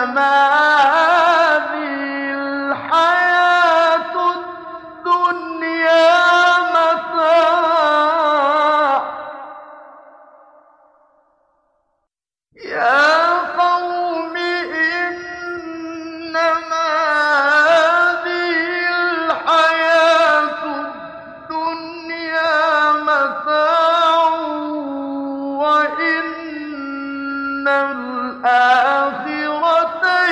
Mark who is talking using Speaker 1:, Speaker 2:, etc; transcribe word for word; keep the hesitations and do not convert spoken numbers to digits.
Speaker 1: إنما هذه الحياة الدنيا متاع. يا قوم إنما هذه الحياة الدنيا متاع وإن الآخرة